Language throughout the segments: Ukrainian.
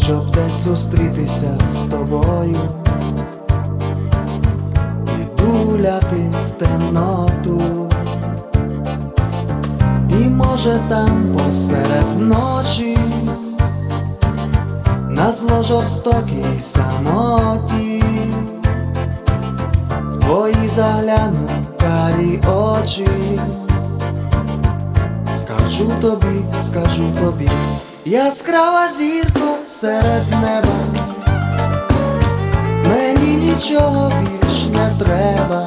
щоб десь зустрітися з тобою і гуляти в темноту. І може там посеред ночі на зло жорстокій самоті в твої загляну карі очі. Скажу тобі, яскрава зірко серед неба, мені нічого більш не треба,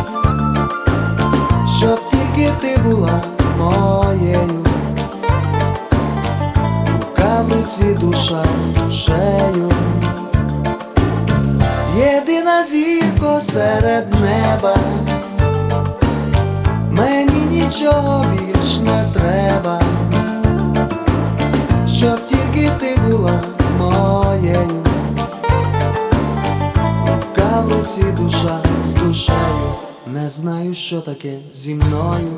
щоб тільки ти була моєю. Рука в руці, душа з душею, єдина зірко серед неба, мені нічого більш не треба, щоб тільки ти була моєю. Рука в руці, душа з душею, не знаю, що таке зі мною,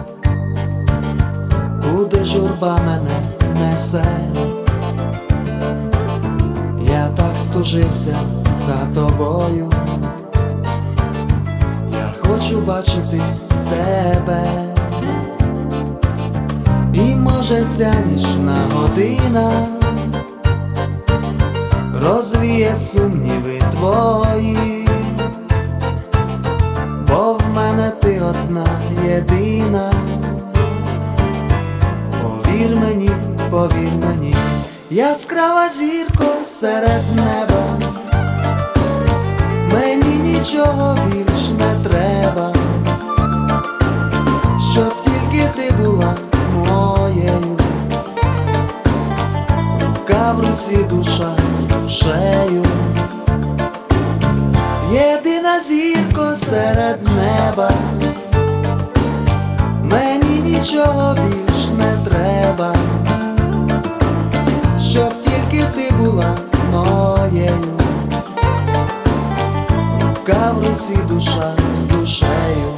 куди журба мене несе. Я так стужився за тобою, я хочу бачити тебе. І може ця нічна година розвіє сумніви твої, бо в мене ти одна єдина. Повір мені, яскрава зірко серед неба, мені нічого більш не треба, щоб тільки ти була моєю. Рука в руці, душа з душею, єдина зірко серед неба, мені нічого більш не треба, щоб тільки ти була моєю. Рука в руці, душа з душею.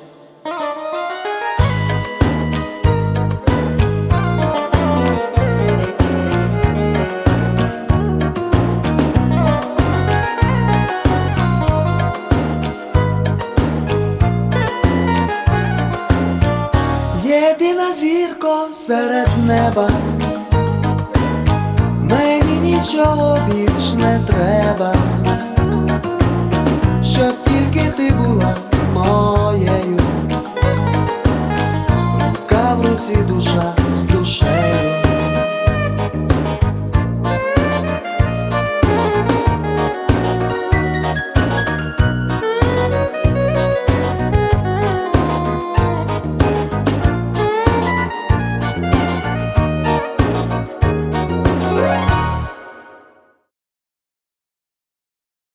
Єдина зірко серед неба, мені нічого більш не треба, щоб тільки ти була моєю. Рука в руці, душа з